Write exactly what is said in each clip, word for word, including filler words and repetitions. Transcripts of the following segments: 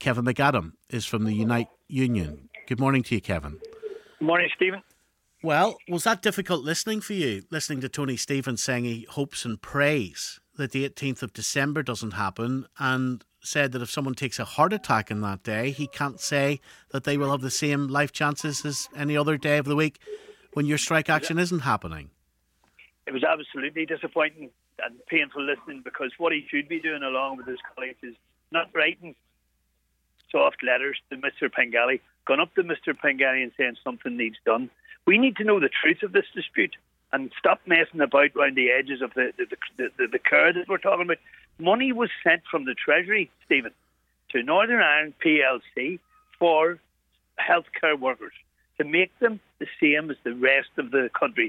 Kevin McAdam is from the Unite Union. Good morning to you, Kevin. Good morning, Stephen. Well, was that difficult listening for you, listening to Tony Stevens saying he hopes and prays that the eighteenth of December doesn't happen, and said that if someone takes a heart attack on that day, he can't say that they will have the same life chances as any other day of the week when your strike action isn't happening? It was absolutely disappointing and painful listening, because what he should be doing along with his colleagues is not writing soft letters to Mister Pengelly, gone up to Mister Pengelly and saying something needs done. We need to know the truth of this dispute and stop messing about around the edges of the the, the, the, the curve that we're talking about. Money was sent from the Treasury, Stephen, to Northern Ireland P L C for healthcare workers to make them the same as the rest of the country.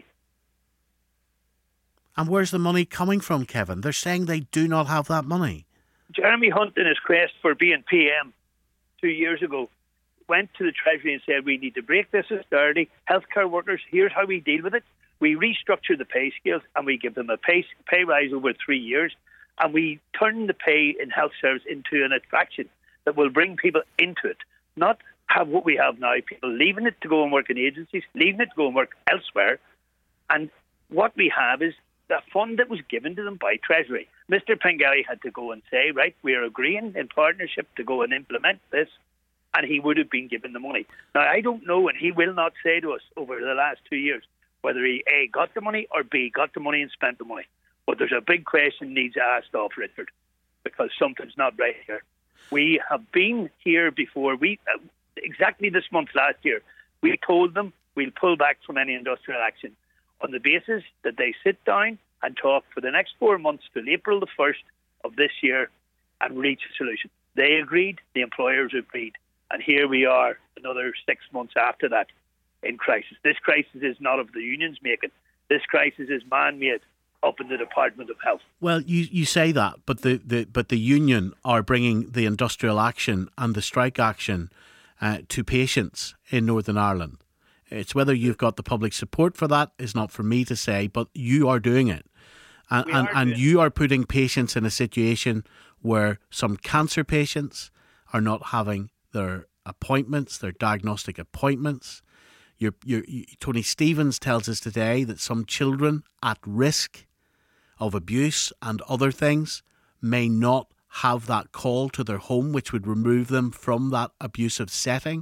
And where's the money coming from, Kevin? They're saying they do not have that money. Jeremy Hunt, in his quest for being P M two years ago, went to the Treasury and said, we need to break this austerity. Healthcare workers, here's how we deal with it. We restructure the pay scales and we give them a pay, pay rise over three years. And we turn the pay in health service into an attraction that will bring people into it, not have what we have now, people leaving it to go and work in agencies, leaving it to go and work elsewhere. And what we have is the fund that was given to them by Treasury. Mister Pengelly had to go and say, right, we're agreeing in partnership to go and implement this, and he would have been given the money. Now, I don't know, and he will not say to us over the last two years whether he A, got the money, or B, got the money and spent the money. But there's a big question needs asked of Richard, because something's not right here. We have been here before. We uh, exactly this month last year, we told them we'll pull back from any industrial action on the basis that they sit down and talk for the next four months till April the first of this year and reach a solution. They agreed, the employers agreed, and here we are another six months after that in crisis. This crisis is not of the unions making. This crisis is man-made up in the Department of Health. Well, you, you say that, but the, the but the union are bringing the industrial action and the strike action uh, to patients in Northern Ireland. It's whether you've got the public support for that is not for me to say, but you are doing it. And, and, and you are putting patients in a situation where some cancer patients are not having their appointments, their diagnostic appointments. You're, you're, you, Tony Stevens tells us today that some children at risk of abuse and other things may not have that call to their home, which would remove them from that abusive setting.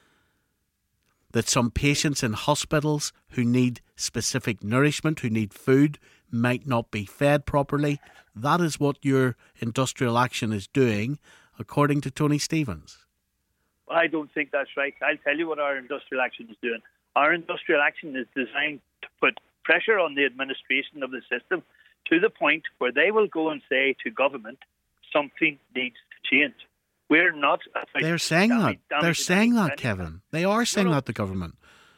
That some patients in hospitals who need specific nourishment, who need food, might not be fed properly. That is what your industrial action is doing, according to Tony Stevens. Well, I don't think that's right. I'll tell you what our industrial action is doing. Our industrial action is designed to put pressure on the administration of the system to the point where they will go and say to government, something needs to change. We're not... They're saying that. They're saying that, Kevin. They are saying no, no. that, the government.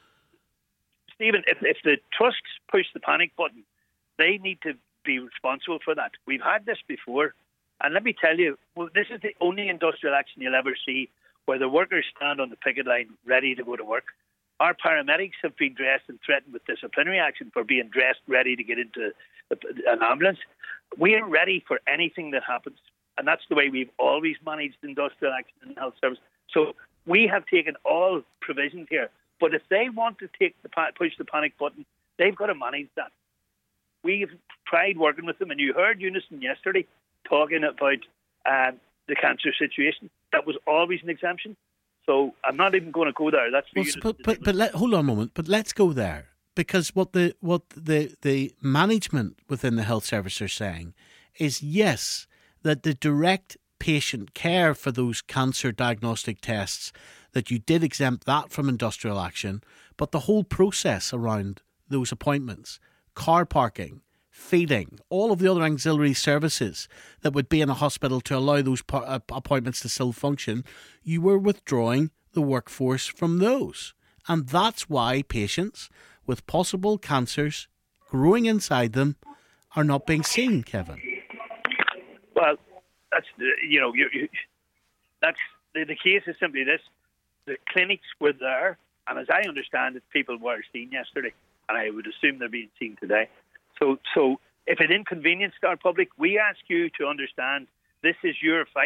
Stephen, if, if the trusts push the panic button, they need to be responsible for that. We've had this before. And let me tell you, well, this is the only industrial action you'll ever see where the workers stand on the picket line ready to go to work. Our paramedics have been dressed and threatened with disciplinary action for being dressed ready to get into an ambulance. We are ready for anything that happens. And that's the way we've always managed industrial action in the health service. So we have taken all provisions here. But if they want to take the push the panic button, they've got to manage that. We've tried working with them, and you heard Unison yesterday talking about uh, the cancer situation. That was always an exemption. So I'm not even going to go there. That's for well, but but, but let, hold on a moment. But let's go there, because what the what the the management within the health service are saying is yes, that the direct patient care for those cancer diagnostic tests, that you did exempt that from industrial action, but the whole process around those appointments, car parking, feeding, all of the other auxiliary services that would be in a hospital to allow those po- uh, appointments to still function, you were withdrawing the workforce from those. And that's why patients with possible cancers growing inside them are not being seen, Kevin. Well, that's the, you know, you, you, that's the, the case is simply this: the clinics were there, and as I understand it, people were seen yesterday, and I would assume they're being seen today. So, so if it inconvenienced our public, we ask you to understand this is your fight.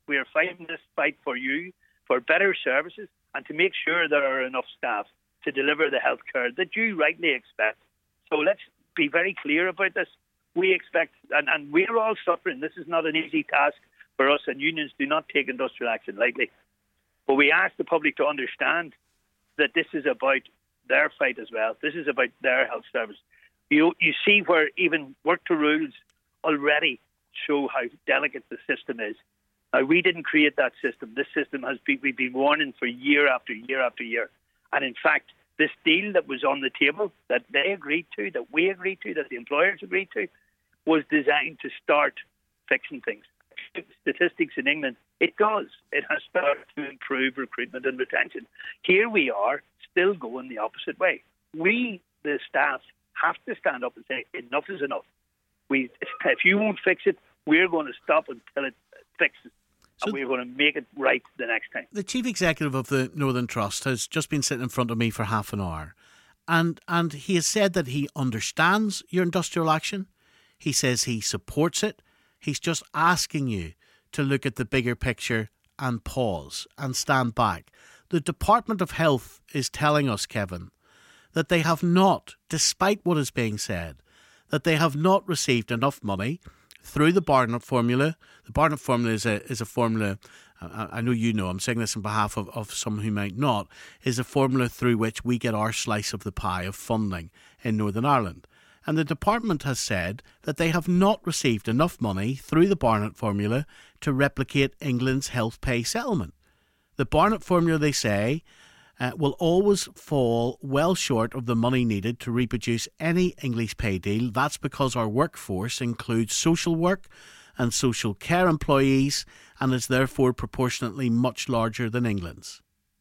We are fighting this fight for you, for better services, and to make sure there are enough staff to deliver the health care that you rightly expect. So let's be very clear about this. We expect, and, and we're all suffering. This is not an easy task for us, and unions do not take industrial action lightly. But we ask the public to understand that this is about their fight as well. This is about their health service. You you see where even work to rules already show how delicate the system is. Now, we didn't create that system. This system has been, we've been warning for year after year after year. And in fact, this deal that was on the table, that they agreed to, that we agreed to, that the employers agreed to, was designed to start fixing things. Statistics in England, it does. It has started to improve recruitment and retention. Here we are, still going the opposite way. We, the staff, have to stand up and say, enough is enough. We, if you won't fix it, we're going to stop until it fixes. So and we're going to make it right the next time. The Chief Executive of the Northern Trust has just been sitting in front of me for half an hour, and and he has said that he understands your industrial action. He says he supports it. He's just asking you to look at the bigger picture and pause and stand back. The Department of Health is telling us, Kevin, that they have not, despite what is being said, that they have not received enough money through the Barnett formula. The Barnett formula is a is a formula, I, I know you know, I'm saying this on behalf of, of some who might not, is a formula through which we get our slice of the pie of funding in Northern Ireland. And the department has said that they have not received enough money through the Barnett formula to replicate England's health pay settlement. The Barnett formula, they say, uh, will always fall well short of the money needed to reproduce any English pay deal. That's because our workforce includes social work and social care employees and is therefore proportionately much larger than England's.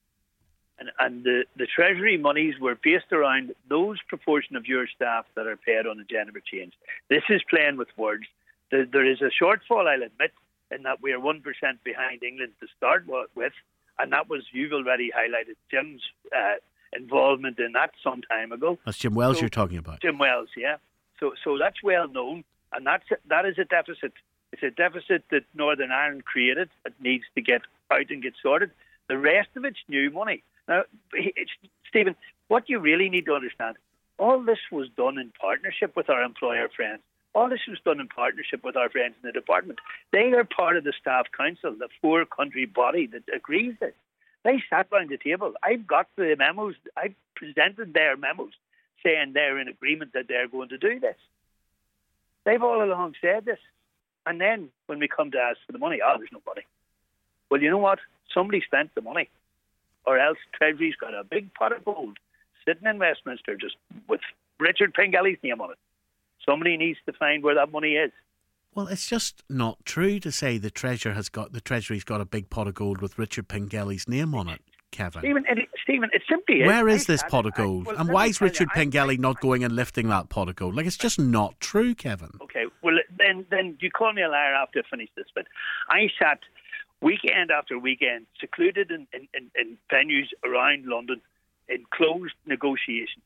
And, and the, the Treasury monies were based around those proportion of your staff that are paid on a gender change. This is playing with words. There, there is a shortfall, I'll admit, in that we are one percent behind England to start with, and that was, you've already highlighted Jim's uh, involvement in that some time ago. That's Jim Wells so, you're talking about. Jim Wells, yeah. So, so that's well known, and that's that is a deficit. It's a deficit that Northern Ireland created. It needs to get out and get sorted. The rest of it's new money. Now, it's, Stephen, what you really need to understand, all this was done in partnership with our employer friends. All this was done in partnership with our friends in the department. They are part of the staff council, the four-country body that agrees this. They sat round the table. I've got the memos. I've presented their memos saying they're in agreement that they're going to do this. They've all along said this. And then when we come to ask for the money, oh, there's no money. Well, you know what? Somebody spent the money. Or else Treasury's got a big pot of gold sitting in Westminster just with Richard Pengelly's name on it. Somebody needs to find where that money is. Well, it's just not true to say the Treasury has got the Treasury's got a big pot of gold with Richard Pengelly's name on it, Kevin. Stephen, it, Stephen, it simply is. Where is I this pot of gold? I, well, and why is Richard you, Pengelly I, not going and lifting that pot of gold? Like, it's just not true, Kevin. Okay, well, then, then you call me a liar after I finish this. But I sat weekend after weekend, secluded in, in, in, in venues around London, in closed negotiations,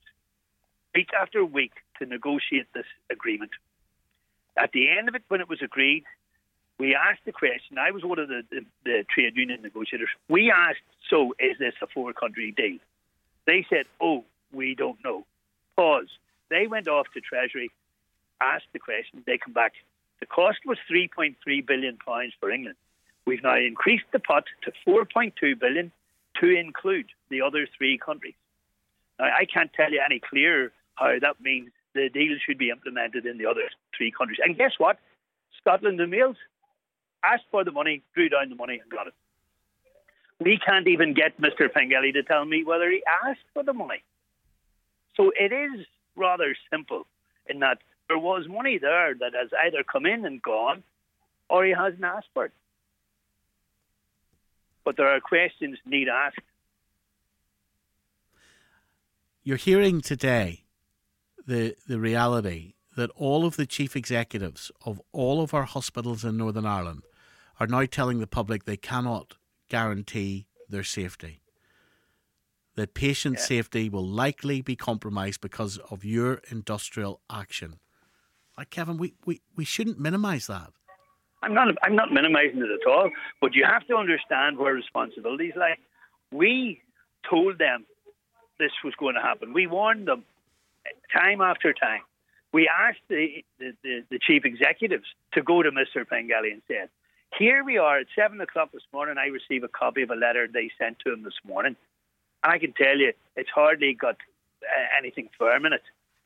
week after week, to negotiate this agreement. At the end of it, when it was agreed, we asked the question. I was one of the, the, the trade union negotiators. We asked, so is this a four-country deal? They said, oh, we don't know. Pause. They went off to Treasury, asked the question, they come back. The cost was three point three billion pounds for England. We've now increased the pot to four point two billion to include the other three countries. Now, I can't tell you any clearer how that means the deal should be implemented in the other three countries. And guess what? Scotland and Wales asked for the money, drew down the money and got it. We can't even get Mister Pengelly to tell me whether he asked for the money. So it is rather simple in that there was money there that has either come in and gone or he hasn't asked for it. But there are questions need asked. You're hearing today the the reality that all of the chief executives of all of our hospitals in Northern Ireland are now telling the public they cannot guarantee their safety. That patient yeah. safety will likely be compromised because of your industrial action. Like, Kevin, we, we, we shouldn't minimise that. I'm not I'm not minimising it at all, but you have to understand where responsibilities lie. We told them this was going to happen. We warned them time after time. We asked the, the, the, the chief executives to go to Mister Pengelly and said, here we are at seven o'clock this morning. I received a copy of a letter they sent to him this morning. And I can tell you, it's hardly got uh, anything firm in it.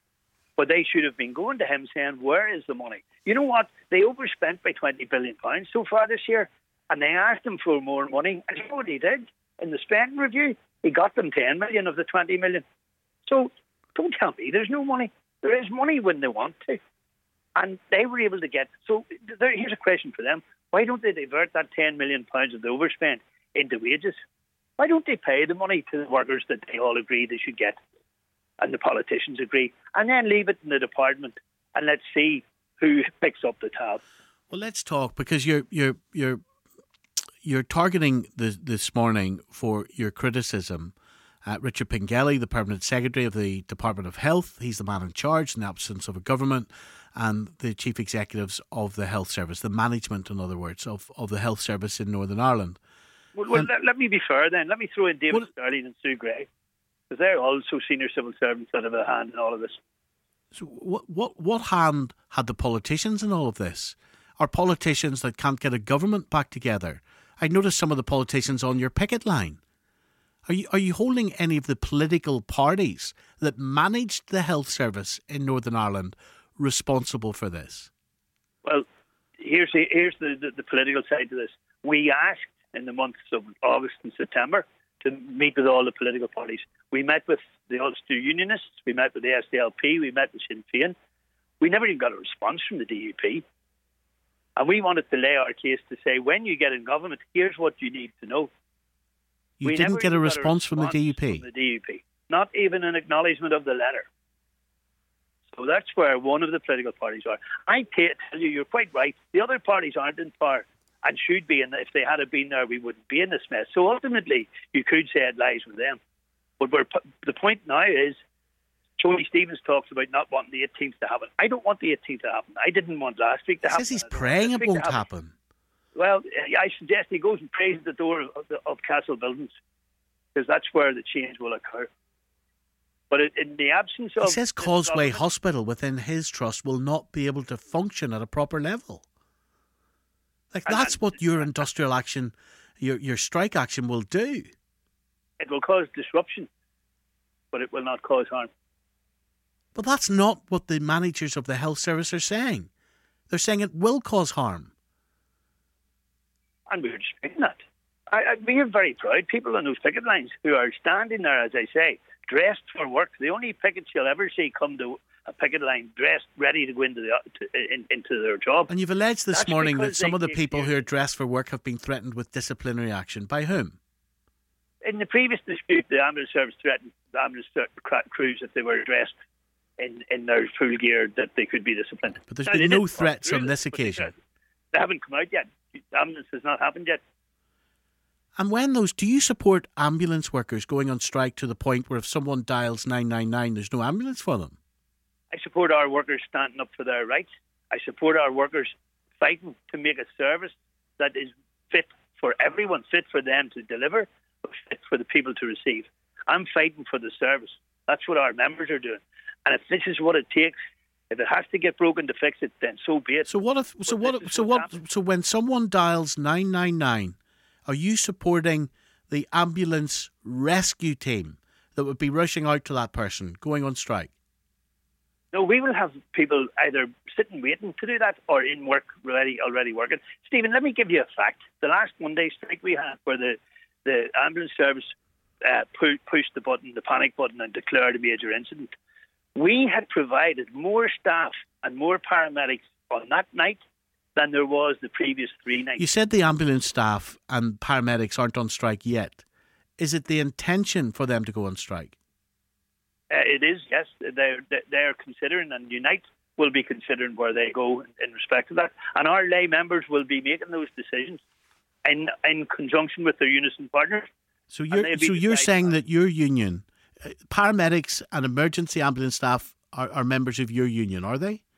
But they should have been going to him saying, where is the money? You know what? They overspent by twenty billion pounds so far this year. And they asked him for more money. And you know what he did? In the spending review, he got them ten million of the twenty million. So don't tell me there's no money. There is money when they want to. And they were able to get... So there, here's a question for them. Why don't they divert that ten million pounds of the overspend into wages? Why don't they pay the money to the workers that they all agree they should get and the politicians agree, and then leave it in the department and let's see who picks up the tab? Well, let's talk, because you're you're you're you're targeting this this morning for your criticism Uh, Richard Pengelly, the Permanent Secretary of the Department of Health. He's the man in charge in the absence of a government, and the Chief Executives of the Health Service, the management, in other words, of, of the Health Service in Northern Ireland. Well, well let, let me be fair then. Let me throw in David well, Sterling and Sue Gray, because they're also senior civil servants that have a hand in all of this. So what, what, what hand had the politicians in all of this? Are politicians that can't get a government back together? I noticed some of the politicians on your picket line. Are you are you holding any of the political parties that managed the health service in Northern Ireland responsible for this? Well, here's the, here's the, the, the political side to this. We asked in the months of August and September to meet with all the political parties. We met with the Ulster Unionists, we met with the S D L P, we met with Sinn Féin. We never even got a response from the D U P. And we wanted to lay our case to say, when you get in government, here's what you need to know. You we didn't get a response, a response from the D U P? From the D U P. Not even an acknowledgement of the letter. So that's where one of the political parties are. I tell you, you're quite right. The other parties aren't in power and should be. And if they had been there, we wouldn't be in this mess. So ultimately, you could say it lies with them. But we're, the point now is, Tony Stevens talks about not wanting the eighteenth to happen. I don't want the eighteenth to happen. I didn't want last week to he happen. He says he's praying it won't happen. happen. Well, I suggest he goes and prays at the door of, the, of Castle Buildings, because that's where the change will occur. But in the absence of... He says Causeway Hospital within his trust will not be able to function at a proper level. Like, that's and, what your industrial action, your, your strike action will do. It will cause disruption, but it will not cause harm. But that's not what the managers of the health service are saying. They're saying it will cause harm. And we were just saying that. I, I, we are very proud people on those picket lines who are standing there, as I say, dressed for work. The only pickets you'll ever see come to a picket line dressed, ready to go into the to, in, into their job. And you've alleged this That's morning that some of the they, people they, who are dressed for work have been threatened with disciplinary action. By whom? In the previous dispute, the ambulance service threatened the ambulance crews if they were dressed in, in their full gear that they could be disciplined. But there's now, been no threats on this occasion. They, they haven't come out yet. The ambulance has not happened yet. And when those, do you support ambulance workers going on strike to the point where if someone dials nine nine nine, there's no ambulance for them? I support our workers standing up for their rights. I support our workers fighting to make a service that is fit for everyone, fit for them to deliver, but fit for the people to receive. I'm fighting for the service. That's what our members are doing. And if this is what it takes, if it has to get broken to fix it, then so be it. So what if? So what? So what? Happened. So when someone dials nine nine nine, are you supporting the ambulance rescue team that would be rushing out to that person going on strike? No, we will have people either sitting waiting to do that or in work already already working. Stephen, let me give you a fact. The last Monday strike we had, where the the ambulance service uh, pu- pushed the button, the panic button, and declared a major incident. We had provided more staff and more paramedics on that night than there was the previous three nights. You said the ambulance staff and paramedics aren't on strike yet. Is it the intention for them to go on strike? Uh, it is, yes. They're, they're considering, and Unite will be considering where they go in respect to that. And our lay members will be making those decisions in in conjunction with their unison partners. So you're, so you're saying that your union... paramedics and emergency ambulance staff are, are members of your union, are they?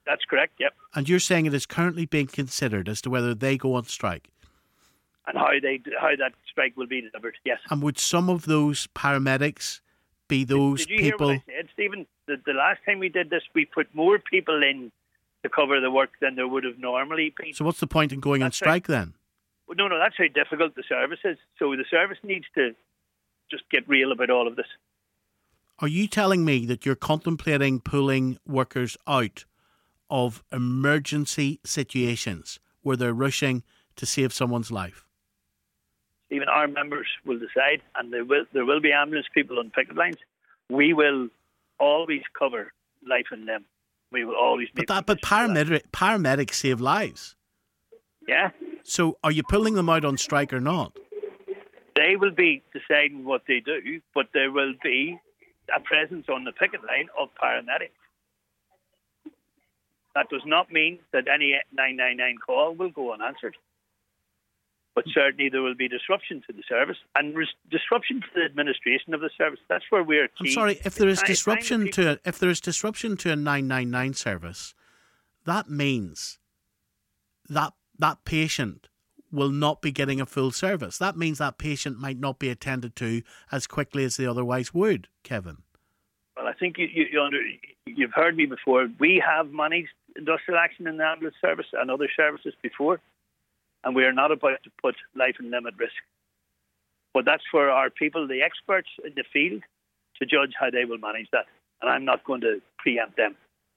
That's correct, yep. And you're saying it is currently being considered as to whether they go on strike? And how they how that strike will be delivered, yes. And would some of those paramedics be those did, did you people... hear what I said, Stephen? The, the last time we did this, we put more people in to cover the work than there would have normally been. So what's the point in going that's on strike how, then? No, no, that's how difficult the service is. So the service needs to just get real about all of this. Are you telling me that you're contemplating pulling workers out of emergency situations where they're rushing to save someone's life? Even our members will decide, and there will there will be ambulance people on picket lines. We will always cover life and limb. We will always. But that, but paramedic, paramedics save lives. Yeah. So, are you pulling them out on strike or not? They will be deciding what they do, but there will be a presence on the picket line of paramedics. That does not mean that any nine nine nine call will go unanswered. But certainly there will be disruption to the service and res- disruption to the administration of the service. That's where we're key. I'm sorry, if there is It's disruption people- to a, if there is disruption to a nine nine nine service, that means that that patient will not be getting a full service. That means that patient might not be attended to as quickly as they otherwise would, Kevin. Well, I think you, you, you under, you've heard me before. We have managed industrial action in the ambulance service and other services before, and we are not about to put life and limb at risk. But that's for our people, the experts in the field, to judge how they will manage that. And I'm not going to preempt them.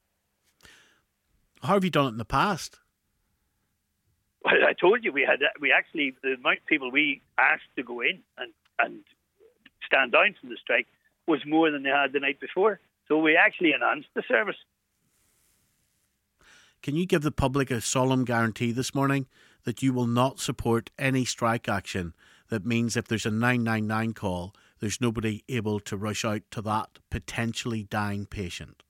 How have you done it in the past? Well, I told you we had we actually the amount of people we asked to go in and, and stand down from the strike was more than they had the night before. So we actually enhanced the service. Can you give the public a solemn guarantee this morning that you will not support any strike action that means if there's a nine nine nine call, there's nobody able to rush out to that potentially dying patient?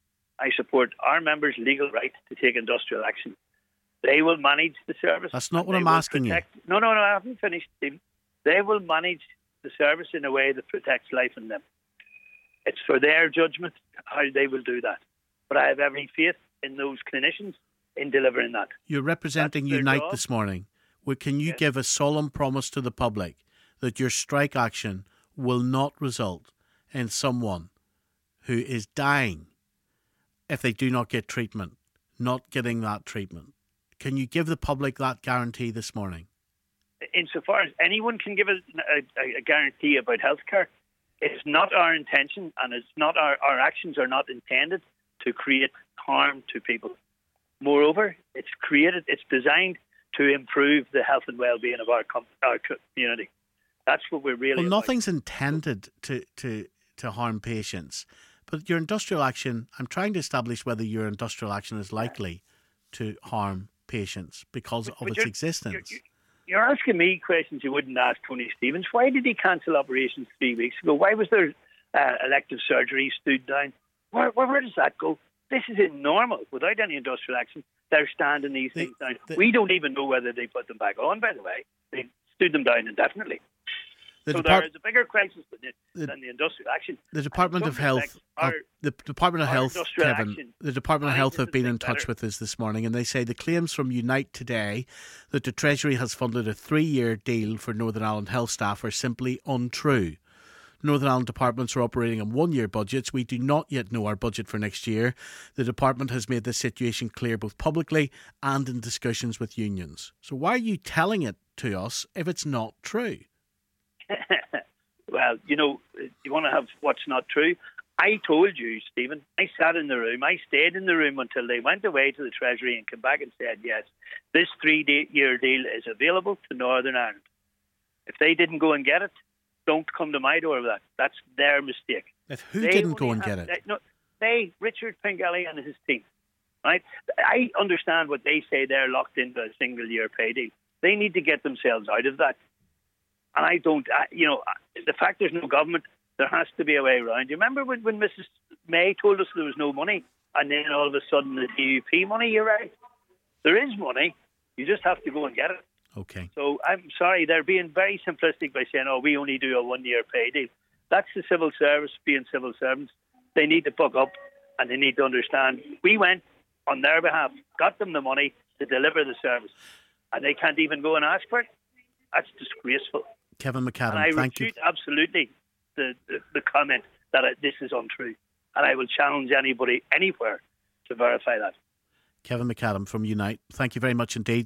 I support our members' legal right to take industrial action. They will manage the service. That's not what I'm will asking protect, you. No, no, no, I haven't finished, Stephen. They will manage the service in a way that protects life and limb. It's for their judgment how they will do that. But I have every faith in those clinicians in delivering that. You're representing That's their Unite job. this morning. Well, can you Yes. give a solemn promise to the public that your strike action will not result in someone who is dying if they do not get treatment, not getting that treatment? Can you give the public that guarantee this morning? Insofar as anyone can give a, a, a guarantee about healthcare, it's not our intention, and it's not our, our actions are not intended to create harm to people. Moreover, it's created, it's designed to improve the health and well-being of our, com- our community. That's what we're really Well, about. nothing's intended to, to, to harm patients, but your industrial action, I'm trying to establish whether your industrial action is likely to harm patients because But- of but its you're- existence. You're, you're asking me questions you wouldn't ask Tony Stevens. Why did he cancel operations three weeks ago? Why was there uh, elective surgery stood down? Where, where, where does that go? This is normal. Without any industrial action, they're standing these The- things down. the- we don't even know whether they put them back on, by the way. They stood them down indefinitely. The so Depart- there is a bigger crisis than the, the- than the industrial action. The Department in of some Health, respects, our- uh, the Department of our Health, industrial Kevin, action the Department of Health have manages been it in touch better. with us this morning, and they say the claims from Unite today that the Treasury has funded a three-year deal for Northern Ireland health staff are simply untrue. Northern Ireland departments are operating on one-year budgets. We do not yet know our budget for next year. The department has made this situation clear both publicly and in discussions with unions. So why are you telling it to us if it's not true? Well, you know, you want to have what's not true. I told you, Stephen, I sat in the room. I stayed in the room until they went away to the Treasury and came back and said, yes, this three-year deal is available to Northern Ireland. If they didn't go and get it, don't come to my door with that. That's their mistake. If who They didn't go only and have- get it? They, no, they, Richard Pingelly and his team, right? I understand what they say. They're locked into a single-year pay deal. They need to get themselves out of that. And I don't, I, you know, the fact there's no government, there has to be a way around. You remember when, when Missus May told us there was no money, and then all of a sudden the D U P money? You're right. There is money. You just have to go and get it. Okay. So I'm sorry, they're being very simplistic by saying, oh, we only do a one-year pay deal. That's the civil service being civil servants. They need to buck up, and they need to understand. We went on their behalf, got them the money to deliver the service, and they can't even go and ask for it. That's disgraceful. Kevin McAdam, and I thank you. refute absolutely the, the, the comment that uh, this is untrue. And I will challenge anybody anywhere to verify that. Kevin McAdam from Unite, thank you very much indeed.